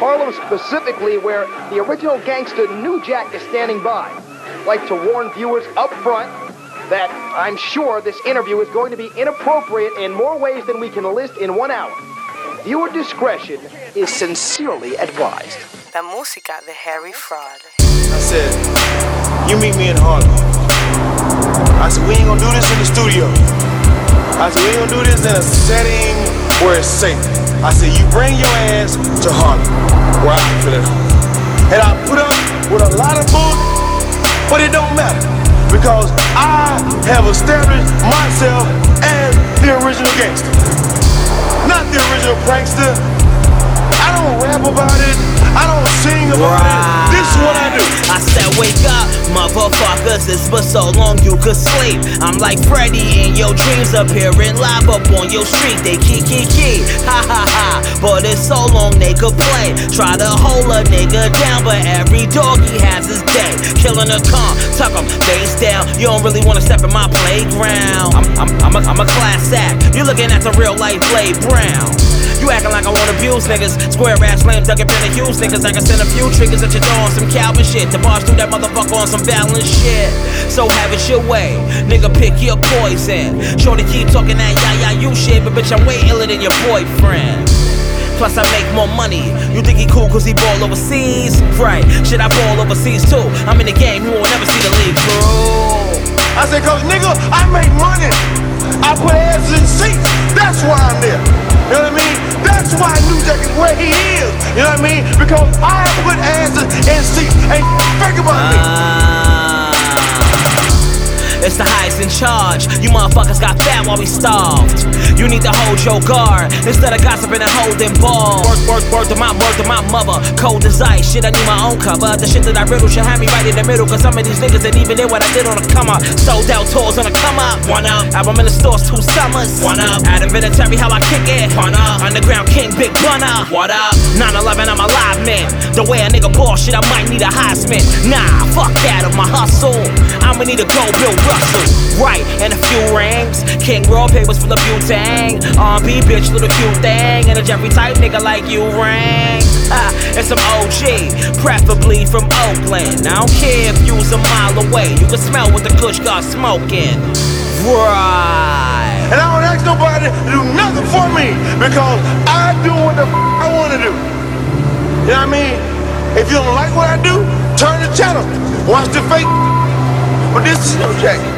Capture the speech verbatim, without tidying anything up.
Harlem specifically, where the original gangster New Jack is standing by. I'd like to warn viewers up front that I'm sure this interview is going to be inappropriate in more ways than we can list in one hour. Viewer discretion is sincerely advised. La música de Harry Fraud. I said, you meet me in Harlem. I said, we ain't gonna do this in the studio. I said, we ain't gonna do this in a setting where it's safe. I said, you bring your ass to Harlem, where I feel at home. And I put up with a lot of bull, but it don't matter, because I have established myself as the original gangster, not the original prankster. I don't rap about it, I don't sing about right. it, this is what I do. I said wake up, motherfuckers, it's for so long you could sleep. I'm like Freddy in your dreams, appearing live up on your street. They key key key, ha ha ha, but it's so long they could play. Try to hold a nigga down, but every doggy has his day. Killing a con, tuck him face down. You don't really wanna step in my playground. I'm, I'm, I'm, a, I'm a class act, you looking at the real life Blade Brown. You acting like I wanna abuse niggas. Square ass lame, duckin' finna use niggas. I can send a few triggers at your door on some Calvin shit. To barge through that motherfucker on some balanced shit. So have it your way, nigga, pick your poison. Shorty keep talking that yeah yeah you shit, but bitch I'm way iller than your boyfriend. Plus I make more money. You think he cool cause he ball overseas? Right, shit I ball overseas too. I'm in the game, you won't never see the league through. I said, cause nigga, I make money. I put asses in seats, that's why I'm there. You know what I mean? That's why New Jack is where he is. You know what I mean? Because I put asses in seats. Ain't think about me. Uh, it's the highest in charge. You motherfuckers got fat while we starved. You need to hold your guard instead of gossiping and holding balls. Word, word, word to my, word to my mother. Cold as ice, shit I need my own cover. The shit that I riddle should have me right in the middle, cause some of these niggas ain't even did what I did on the come up. Sold out tours on the come up. One up. Album in the stores two summers. One up. Adam Vinatieri, how I kick it. One up. Underground King, Big Bunna. What up? nine eleven, I'm a live man. The way a nigga ball shit, I might need a Heisman. Nah, fuck that of my hustle. I'ma need a go Bill Russell. Right, and a few rings. King Raw papers full of butane. R and B bitch, little cute thing. And a Jeffrey type nigga like you ring. Ah, and some O G, preferably from Oakland. I don't care if you's a mile away. You can smell what the kush got smoking. Right. And I don't ask nobody to do nothing for me, because I do what the f I wanna do. You know what I mean? If you don't like what I do, turn the channel. Watch the fake. But this is New Jack.